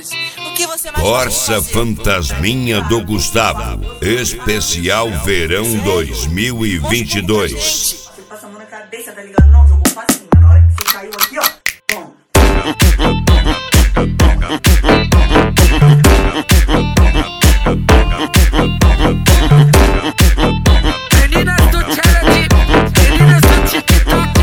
Girls, o que você mais Corsa Fantasminha do Gustavo, especial verão 2022. Você passa a mão na cabeça, tá ligado? Não, jogou facinho. Na hora que você caiu aqui, ó. Bom. Meninas do challenge, meninas do TikTok,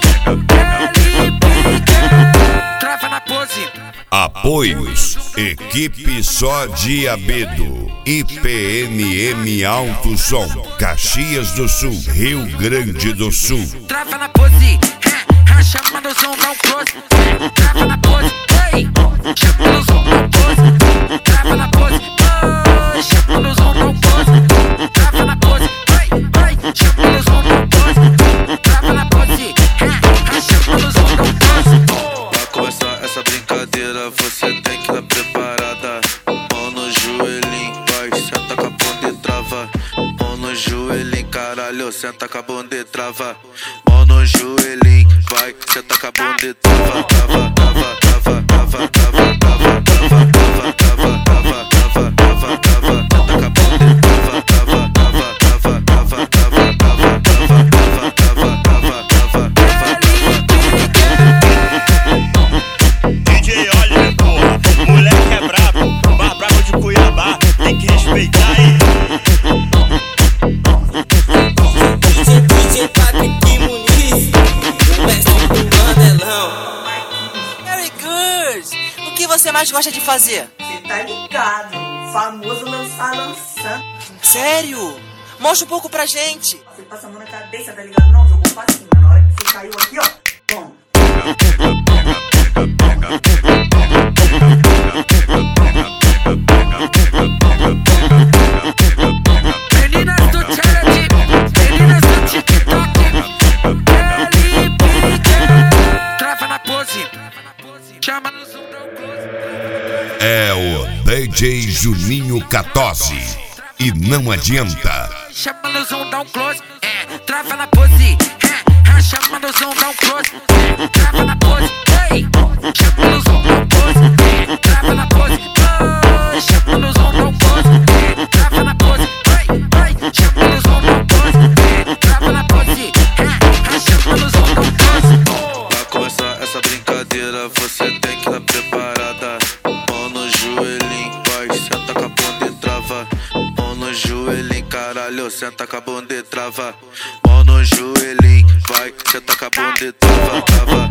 trava na pose. Apoios: Equipe Só Diabedo, IPMM Alto Som, Caxias do Sul, Rio Grande do Sul. Trava na pose, chama no som, dá um close. Trava na pose, ei, chama no som, dá um close. Trava na pose, chama no som, dá um close. Trava na pose, chama no som, dá um close. Trava na pose, chama no som, dá um close. Pra começar essa brincadeira, você tem que estar preparada. Mão no joelhinho, vai, senta com a bunda e trava. Mão no joelhinho, caralho, senta com a bunda e trava. Mão no joelhinho, vai, senta com a bunda e trava. Trava, trava, trava, trava, trava, trava, trava, trava, trava, trava, trava, trava, trava, senta com a bunda e trava, trava, trava, trava, trava, trava, trava, trava, trava, trava, trava, trava. DJ, olha, porra, moleque é brabo, mais brabo de Cuiabá, tem que respeitar aí. DJ Patrick Muniz, o mestre do Mandelão. Very good! O que você mais gosta de fazer? Você tá ligado? O famoso lançando. Sério? Mostra um pouco pra gente. Você passa a mão na cabeça, tá ligado? Não, jogou facinho. Na hora que você caiu aqui, ó. Bom. Meninas do challenge, meninas do TikTok, trava na pose, chama no som, dá um close. É o DJ Juninho 14. E não adianta. Chama no som, dá um close, trava na pose, chama no som, dá um close, trava na pose, ei, chama no som, dá um close, trava na pose, chama no som, dá um close, trava na pose, chama no som, dá um close, trava na pose, chama no som, dá um close. Pra começar essa brincadeira, você tem que estar preparada. Mão no joelhinho, vai, senta com a bunda e trava. Mão no joelhinho, caralho, senta com a bunda e trava. Mão no joelhinho, vai, senta com a bunda e trava, trava.